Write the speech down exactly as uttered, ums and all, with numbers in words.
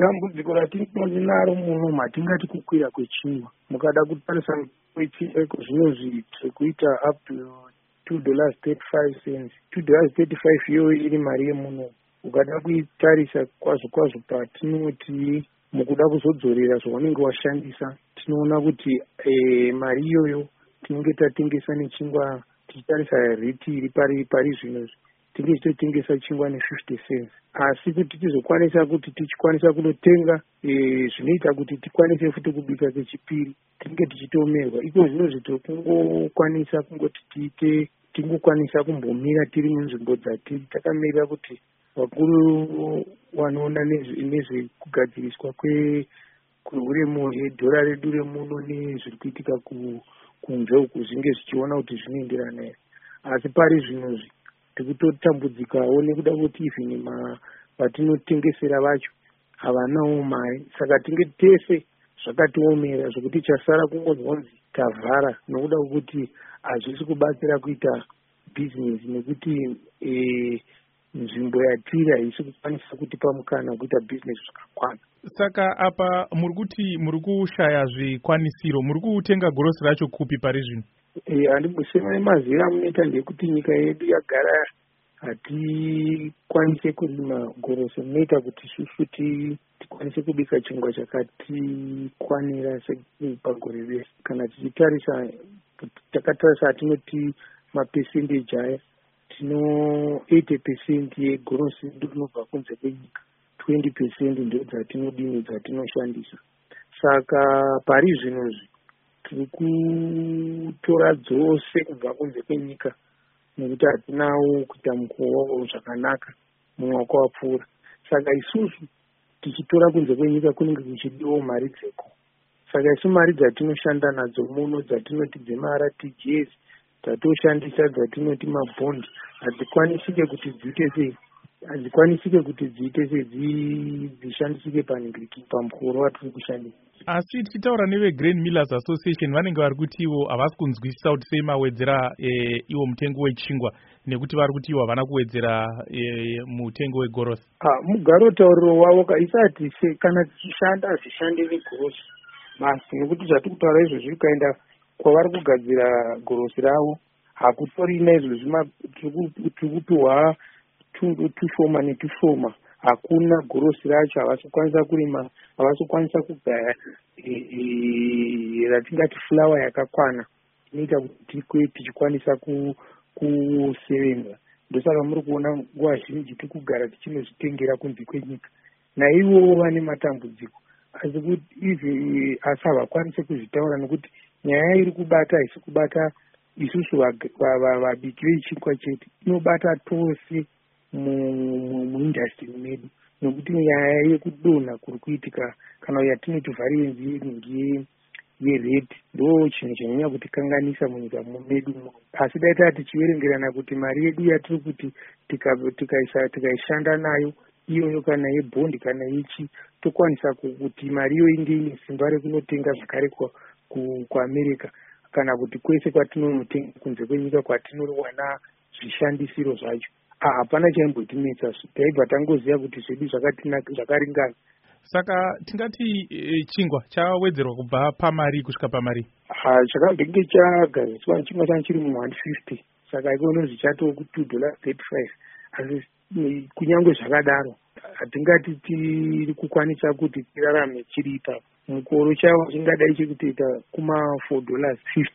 dambudziko ratinaro muno matingati kukwira kwechingwa. Mukada kutarisa kwechingwa zvinozvi zvekuita up to two dollars thirty-five cents. two dollars thirty-five iyoyo iri mari yemuno. Ukada kuitarisa kwazvo kwazvo patinoti mukuda kuzodzorera zvaunenge washandisa, tinoona kuti e, mari iyoyo tinenge tatengesa nechingwa tichitarisa rate iri pari pari zvino tinenge tichitengesa chingwa ne-fifty cents. Asi kuti tizokwanisa kuti tichikwanisa kunotenga e, zvinoita kuti tikwanise futi kubika kechipiri tinenge tichitomerwa. Iko zvino zvito kungokwanisa kungoti tiite tingokwanisa kumbomira tiri munzvimbo dzati takamirira kuti vakuru wanoona nezvekugadziriswa kweuremu hwedhora redu remuno nezviri kuitika kunze uku zvinge zvichiona kuti zvinoenderana here. Asi pari zvinozvi tikutotambudzikawo nekuda kuti even vatinotengesera vacho havanawo mari. Saka tinge tese zvakatiomera zvokuti chasara kungonzwanzi tavhara nokuda kwokuti hazvisi kubatsira kuita bhizinesi nekuti e, nzvimbo yatiri haisi kukwanisa kutipa mukana wekuita bhizinesi zvakakwana. Saka apa muri kuti muri kushaya zvikwanisiro, muri kutenga gorosi racho kupi pari zvino? Handibusema mazira munoita ndekuti nyika yedu yagara hatikwanise kurima gorosi, munoita kuti isusu tikwanise kubika chingwa chakatikwanira pagore rese. Kana tichitarisa takatarisa hatinoti mapesendeji aya tino eighty percent yegorosi ndinobva kunze kwenyika, twenty percent ndo dzatinodini dzatinoshandisa. Saka pari zvinozvi tiri kutora dzose kubva kunze kwenyika nekuti hatinawo kuita mukova zvakanaka mumaoko wapfuura. Saka isusu tichitora kunze kwenyika kunenge kuchidiwawo mari dzeko. Saka isu mari dzatinoshanda nadzo muno dzatinoti dzemara T G S dzatoshandisa dzatinoti mabhondi hadzikwanisike kuti dziite sei hadzikwanisike kuti dziite sei dzishandisike pamukoro watiri kushandisa. Asi tichitaura neveGrain Millers Association vanenge vari kuti ivo havasi kunzwisisa kuti sei mawedzera e, iwo mutengo wechingwa nekuti vari kuti ivo havana kuwedzera e, mutengo wegorosi. Mugaro tauriro wavo kaisati kana tichishanda hazvishande negorosi masi nekuti zvatikutaura izvo zviri kuenda kwavari kugadzira gorosi ravo hakutorina izvozvi tiri kupiwa tushoma netushoma. Hakuna gorosi racho havasi kukwanisa kurima, havasi kukwanisa kugaya ratingati fulawa yakakwana inoita kuti tichikwanisa kusevenza. Ndosaka muri kuona nguva zhinji tiri kugara tichinozvitengera kunze kwenyika. Naivowo vane matambudziko asi kuti asi havakwanise kuzvitaura nekuti nyaya iri kubata haisi kubata isusu vabiki vechingwa chete, inobata tose muindastry medu nekuti nyaya yekudonha kuri kuitika kana yatinoti variance yedu yerate ndo chinhu chanyanya kutikanganisa munyika medu. Asi dai tati tichiverengerana kuti mari yedu yatiri kuti tikaishanda nayo iyoyo kana yebhondi kana yechi tokwanisa kuti mari iyo inde ine simba rekunotenga zvakare kuamerica kana kuti kwese kwatinonotenga kunze kwenyika kwatinowana zvishandisiro zvacho. Hapana chaimbotinetsa, taibva tangoziva kuti zvedu zvakaringana. Saka tingati e, chingwa chawedzerwa kubva pamari kusvika pamari? Chakambenge chagariswa chingwa changu chiri mu one fifty, saka ikono zvichatowo ku two dollars thirty-five. Asi kunyange zvakadaro hatingati tiri kukwanisa kuti tirarame chiri ipapo. Mukoro chavo chingadai chekutoita kuma four dollars fifty.